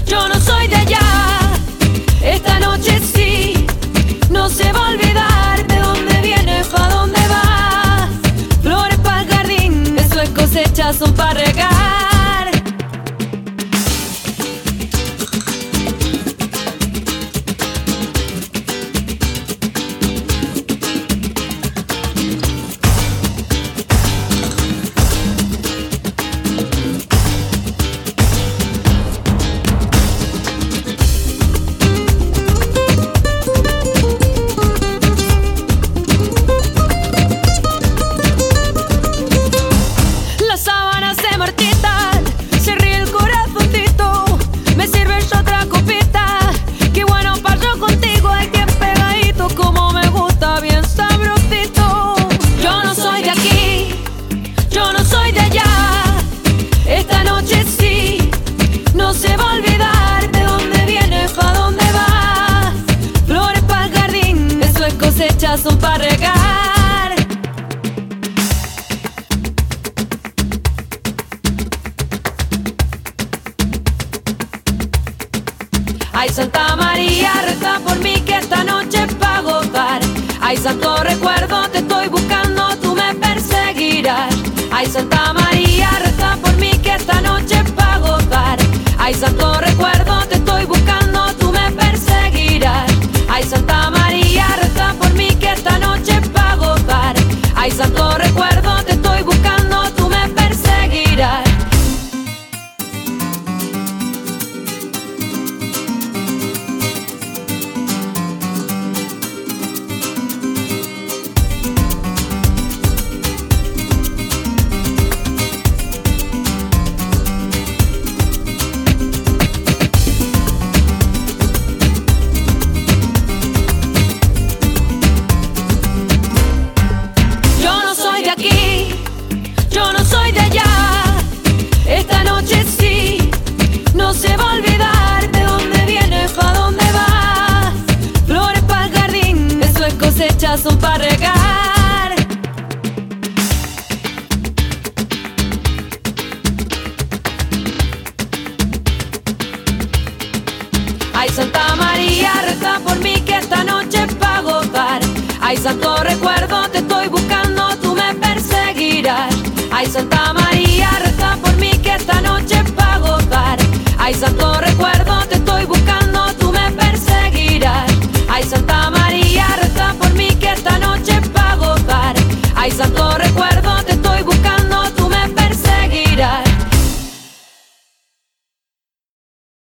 Yo no soy de allá, esta noche sí, no se va a olvidar de dónde vienes, pa' dónde vas. Flores para el jardín, eso es cosecha, son para regar. No se va a olvidar de dónde vienes, pa' dónde vas. Flores para el jardín, eso es cosecha, son para regar. Ay, Santa María, reza por mí que esta noche es pa' gozar. Ay, santo recuerdo, te estoy buscando, tú me perseguirás. Ay, Santa María, reza por mí que esta noche es pa' gozar. Ay, santo recuerdo, te estoy buscando, tú me perseguirás. Ay, Santa María, reza por mí que esta noche es pa' gozar. Ay, santo recuerdo, te estoy buscando, tú me perseguirás. Yo no soy de allá, esta noche sí, no se va a olvidar de dónde vienes, pa' dónde vas. Flores para el jardín, eso es cosecha, son para regar. Ay, Santa María, reza por mí que esta noche es pa' gozar. Ay, santo recuerdo, te estoy buscando, tú me perseguirás. Ay, Santa María, reza por mí que esta noche es pa' gozar. Ay, santo recuerdo.